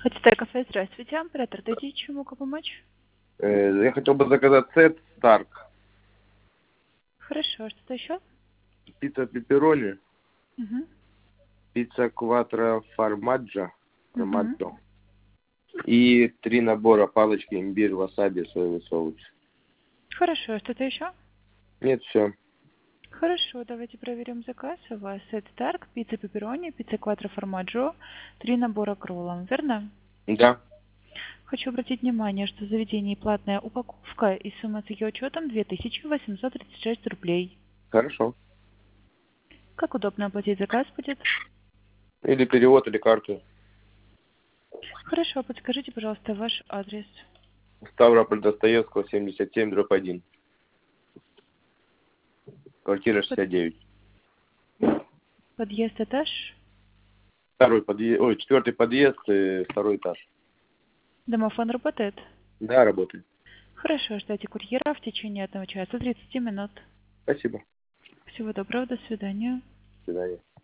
Хотите кафе, здравствуйте. Оператор, дайте чему помочь? Я хотел бы заказать сет Старк. Хорошо, что-то еще? Пицца пепперони, Угу. пицца кватро формаджо, Угу. и 3 набора палочки имбирь, васаби, соевый соус. Хорошо, что-то еще? Нет, все. Хорошо, давайте проверим заказ. У вас сет Старк, пицца пепперони, пицца кватро формаджо, 3 набора к роллам, верно? Да, Хочу обратить внимание, что в заведении платная упаковка и сумма с ее учетом 2836 рублей. хорошо. Как удобно оплатить заказ будет? Или перевод, или карту. Хорошо, подскажите, пожалуйста, ваш адрес. Ставрополь Достоевского, 77/1. Квартира Под- 69. Подъезд, этаж. Второй подъезд, ой, 4-й подъезд, 2-й этаж. Домофон работает? Да, работает. Хорошо, ждайте курьера в течение 1 часа 30 минут. Спасибо. Всего доброго, до свидания. До свидания.